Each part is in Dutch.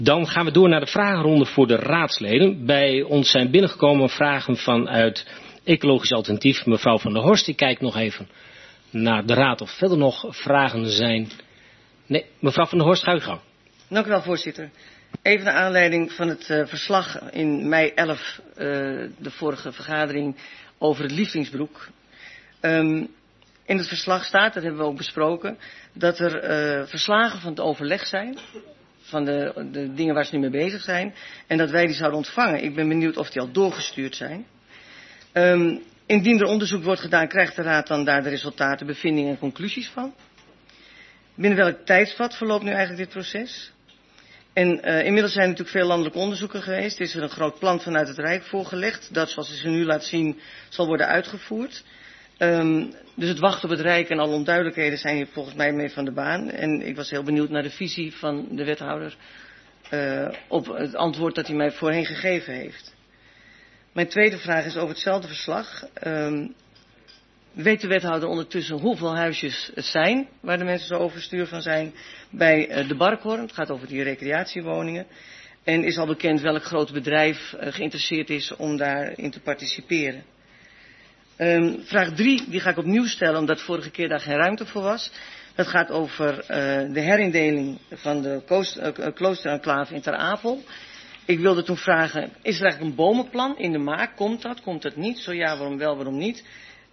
Dan gaan we door naar de vragenronde voor de raadsleden. Bij ons zijn binnengekomen vragen vanuit Ecologisch Alternatief. Mevrouw Van der Horst, ik kijk nog even naar de raad of verder nog vragen zijn. Nee, mevrouw Van der Horst, ga uw gang. Dank u wel, voorzitter. Even naar aanleiding van het verslag in mei 11, de vorige vergadering, over het liefdingsbroek. In het verslag staat, dat hebben we ook besproken, dat er verslagen van het overleg zijn, van de dingen waar ze nu mee bezig zijn, en dat wij die zouden ontvangen. Ik ben benieuwd of die al doorgestuurd zijn. Indien er onderzoek wordt gedaan, krijgt de raad dan daar de resultaten, bevindingen en conclusies van? Binnen welk tijdsvat verloopt nu eigenlijk dit proces? En inmiddels zijn er natuurlijk veel landelijke onderzoeken geweest. Er is er een groot plan vanuit het Rijk voorgelegd, dat zoals ik ze nu laat zien, zal worden uitgevoerd. Dus het wachten op het Rijk en alle onduidelijkheden zijn hier volgens mij mee van de baan. En ik was heel benieuwd naar de visie van de wethouder op het antwoord dat hij mij voorheen gegeven heeft. Mijn tweede vraag is over hetzelfde verslag. Weet de wethouder ondertussen hoeveel huisjes het zijn waar de mensen zo overstuur van zijn bij de Barkhorn? Het gaat over die recreatiewoningen. En is al bekend welk groot bedrijf geïnteresseerd is om daarin te participeren? Vraag 3, die ga ik opnieuw stellen omdat vorige keer daar geen ruimte voor was. Dat gaat over de herindeling van de kloosterenclave in Ter Apel. Ik wilde toen vragen, is er eigenlijk een bomenplan in de maak? Komt dat niet? Zo ja, waarom wel, waarom niet?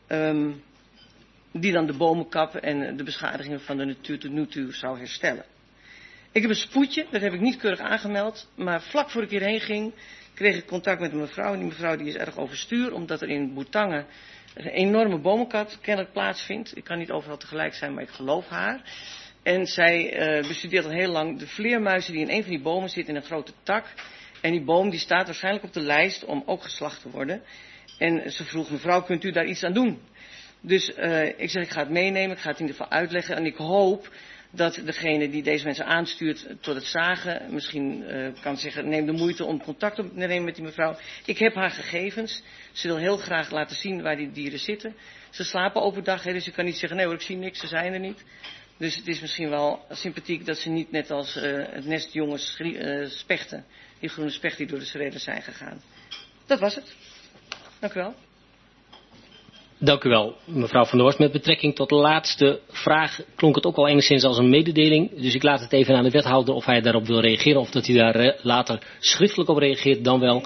Die dan de bomen kappen en de beschadigingen van de natuur zou herstellen. Ik heb een spoedje, dat heb ik niet keurig aangemeld, maar vlak voor ik hierheen ging, kreeg ik contact met een mevrouw. En die mevrouw die is erg overstuur, omdat er in Boetangen een enorme bomenkat kennelijk plaatsvindt. Ik kan niet overal tegelijk zijn, maar ik geloof haar. En zij bestudeert al heel lang de vleermuizen die in een van die bomen zitten in een grote tak. En die boom die staat waarschijnlijk op de lijst om ook geslacht te worden. En ze vroeg, mevrouw, kunt u daar iets aan doen? Dus ik zeg, ik ga het meenemen, ik ga het in ieder geval uitleggen. En ik hoop dat degene die deze mensen aanstuurt tot het zagen misschien kan zeggen, neem de moeite om contact op te nemen met die mevrouw. Ik heb haar gegevens. Ze wil heel graag laten zien waar die dieren zitten. Ze slapen overdag, dus je kan niet zeggen, nee hoor, ik zie niks, ze zijn er niet. Dus het is misschien wel sympathiek dat ze niet net als het nest jonge spechten, die groene spechten die door de schreden zijn gegaan. Dat was het. Dank u wel. Dank u wel, mevrouw Van der Horst. Met betrekking tot de laatste vraag klonk het ook al enigszins als een mededeling. Dus ik laat het even aan de wethouder of hij daarop wil reageren of dat hij daar later schriftelijk op reageert dan wel.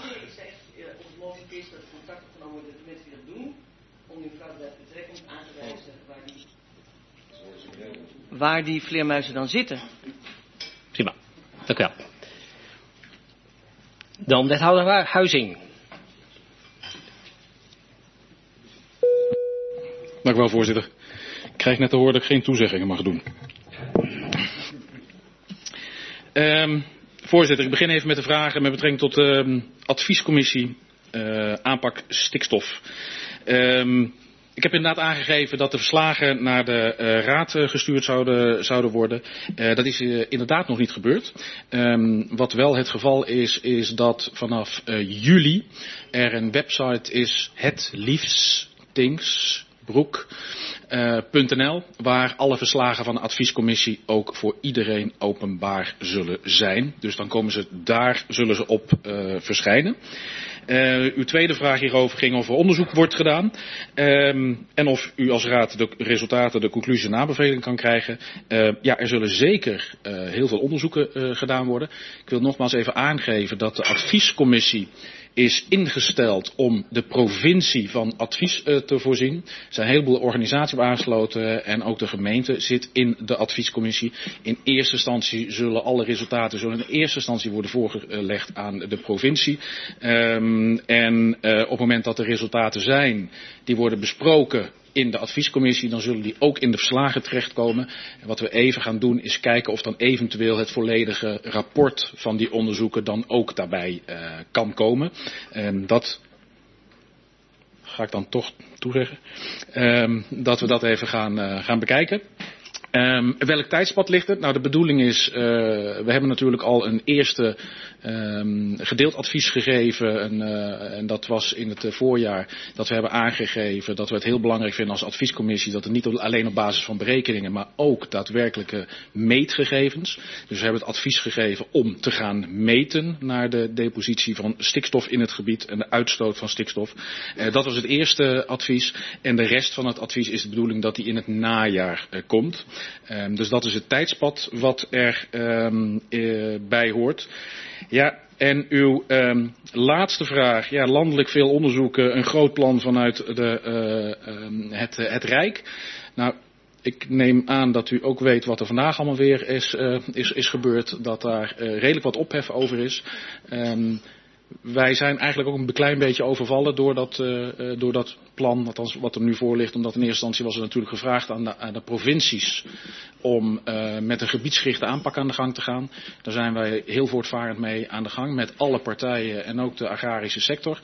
Waar die vleermuizen dan zitten. Prima, dank u wel. Dan wethouder Huizing. Dank u wel, voorzitter. Ik krijg net te horen dat ik geen toezeggingen mag doen. Voorzitter, ik begin even met de vragen met betrekking tot de adviescommissie aanpak stikstof. Ik heb inderdaad aangegeven dat de verslagen naar de raad gestuurd zouden worden. Dat is inderdaad nog niet gebeurd. Wat wel het geval is dat vanaf juli er een website is, hetliefstingsbroek.nl, waar alle verslagen van de adviescommissie ook voor iedereen openbaar zullen zijn. Dus dan zullen ze op verschijnen. Uw tweede vraag hierover ging of er onderzoek wordt gedaan. En of u als raad de resultaten, de conclusie en nabeveling kan krijgen. Ja, er zullen zeker heel veel onderzoeken gedaan worden. Ik wil nogmaals even aangeven dat de adviescommissie is ingesteld om de provincie van advies te voorzien. Er zijn een heleboel organisaties op aangesloten en ook de gemeente zit in de adviescommissie. In eerste instantie zullen alle resultaten worden voorgelegd aan de provincie. En op het moment dat er resultaten zijn, die worden besproken in de adviescommissie, dan zullen die ook in de verslagen terechtkomen. En wat we even gaan doen is kijken of dan eventueel het volledige rapport van die onderzoeken dan ook daarbij kan komen. Dat ga ik dan toch toezeggen. Dat we dat even gaan bekijken. Welk tijdspad ligt het? Nou, de bedoeling is, we hebben natuurlijk al een eerste gedeeld advies gegeven. En dat was in het voorjaar dat we hebben aangegeven dat we het heel belangrijk vinden als adviescommissie dat het niet alleen op basis van berekeningen, maar ook daadwerkelijke meetgegevens. Dus we hebben het advies gegeven om te gaan meten naar de depositie van stikstof in het gebied en de uitstoot van stikstof. Dat was het eerste advies. En de rest van het advies is de bedoeling dat die in het najaar komt. Dus dat is het tijdspad wat er bij hoort. Ja, en uw laatste vraag. Ja, landelijk veel onderzoeken, een groot plan vanuit het Rijk. Nou, ik neem aan dat u ook weet wat er vandaag allemaal weer is gebeurd. Dat daar redelijk wat ophef over is. Wij zijn eigenlijk ook een klein beetje overvallen door dat plan, althans wat er nu voor ligt. Omdat in eerste instantie was er natuurlijk gevraagd aan de provincies om met een gebiedsgerichte aanpak aan de gang te gaan. Daar zijn wij heel voortvarend mee aan de gang met alle partijen en ook de agrarische sector.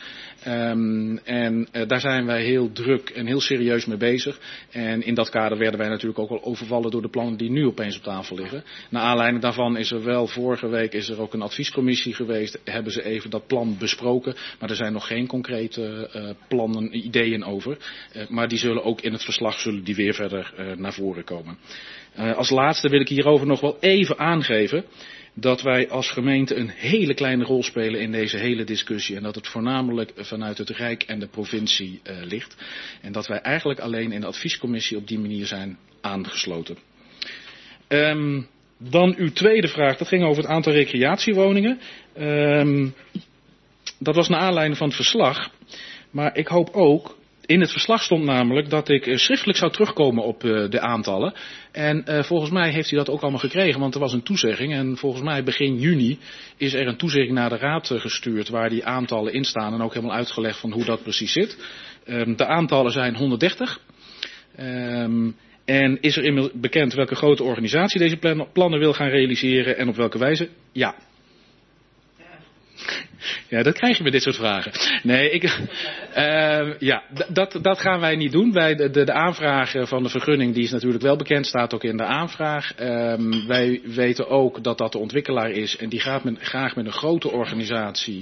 Daar zijn wij heel druk en heel serieus mee bezig. En in dat kader werden wij natuurlijk ook wel overvallen door de plannen die nu opeens op tafel liggen. Naar aanleiding daarvan is er wel vorige week is er ook een adviescommissie geweest. Hebben ze even dat plan besproken. Maar er zijn nog geen concrete plannen, ideeën over. Maar die zullen ook in het verslag weer verder naar voren komen. Als laatste wil ik hierover nog wel even aangeven dat wij als gemeente een hele kleine rol spelen in deze hele discussie. En dat het voornamelijk vanuit het Rijk en de provincie ligt. En dat wij eigenlijk alleen in de adviescommissie op die manier zijn aangesloten. Dan uw tweede vraag, dat ging over het aantal recreatiewoningen. Dat was naar aanleiding van het verslag. Maar ik hoop ook, in het verslag stond namelijk dat ik schriftelijk zou terugkomen op de aantallen. En volgens mij heeft u dat ook allemaal gekregen, want er was een toezegging. En volgens mij begin juni is er een toezegging naar de Raad gestuurd waar die aantallen in staan. En ook helemaal uitgelegd van hoe dat precies zit. De aantallen zijn 130. En is er inmiddels bekend welke grote organisatie deze plannen wil gaan realiseren en op welke wijze? Ja. Ja, dat krijg je met dit soort vragen. Nee, dat gaan wij niet doen. De aanvraag van de vergunning die is natuurlijk wel bekend, staat ook in de aanvraag. Wij weten ook dat dat de ontwikkelaar is en die graag met een grote organisatie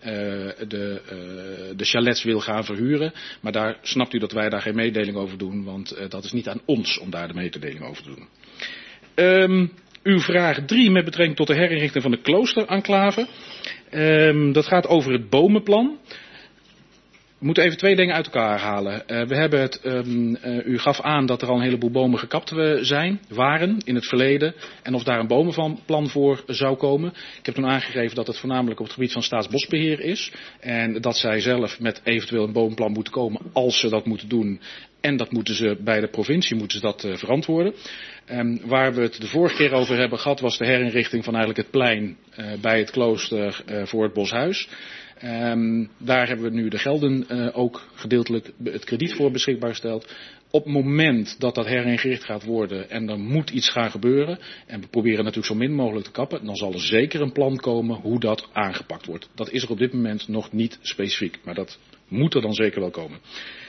de chalets wil gaan verhuren. Maar daar snapt u dat wij daar geen mededeling over doen, want dat is niet aan ons om daar de mededeling over te doen. Uw vraag 3 met betrekking tot de herinrichting van de kloosterenclave. Dat gaat over het bomenplan. We moeten even twee dingen uit elkaar halen. We hebben u gaf aan dat er al een heleboel bomen gekapt waren in het verleden. En of daar een bomenplan voor zou komen. Ik heb toen aangegeven dat het voornamelijk op het gebied van Staatsbosbeheer is. En dat zij zelf met eventueel een bomenplan moeten komen als ze dat moeten doen. En dat moeten ze bij de provincie verantwoorden. Waar we het de vorige keer over hebben gehad was de herinrichting van eigenlijk het plein bij het klooster voor het Boshuis. Daar hebben we nu de gelden ook gedeeltelijk het krediet voor beschikbaar gesteld. Op het moment dat dat heringericht gaat worden en er moet iets gaan gebeuren, en we proberen natuurlijk zo min mogelijk te kappen, dan zal er zeker een plan komen hoe dat aangepakt wordt. Dat is er op dit moment nog niet specifiek, maar dat moet er dan zeker wel komen.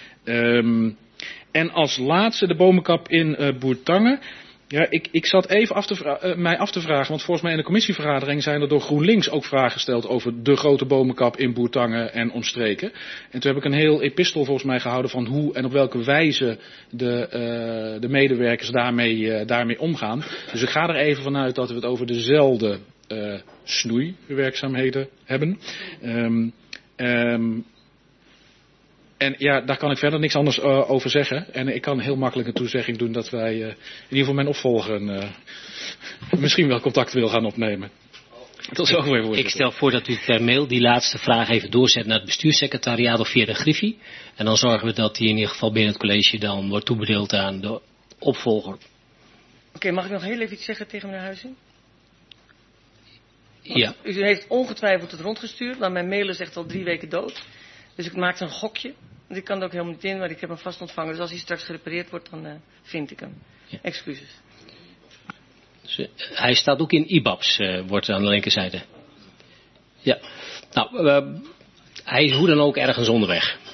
En als laatste de bomenkap in Bourtange. Ja, ik zat even mij af te vragen, want volgens mij in de commissievergadering zijn er door GroenLinks ook vragen gesteld over de grote bomenkap in Bourtange en omstreken. En toen heb ik een heel epistel volgens mij gehouden van hoe en op welke wijze de medewerkers daarmee omgaan. Dus ik ga er even vanuit dat we het over dezelfde snoeiwerkzaamheden hebben. En ja, daar kan ik verder niks anders over zeggen. En ik kan heel makkelijk een toezegging doen dat wij in ieder geval mijn opvolger misschien wel contact wil gaan opnemen. Tot zover, voorzitter. Ik stel voor dat u per mail die laatste vraag even doorzet naar het bestuurssecretariaat of via de Griffie. En dan zorgen we dat die in ieder geval binnen het college dan wordt toebedeeld aan de opvolger. Oké, mag ik nog heel even iets zeggen tegen meneer Huizing? Ja. U heeft ongetwijfeld het rondgestuurd, maar mijn mail is echt al 3 weken dood. Dus ik maakte een gokje. Ik kan er ook helemaal niet in, maar ik heb hem vast ontvangen. Dus als hij straks gerepareerd wordt, dan vind ik hem. Ja. Excuses. Dus, hij staat ook in IBABS, wordt aan de linkerzijde. Ja. Nou, hij is hoe dan ook ergens onderweg.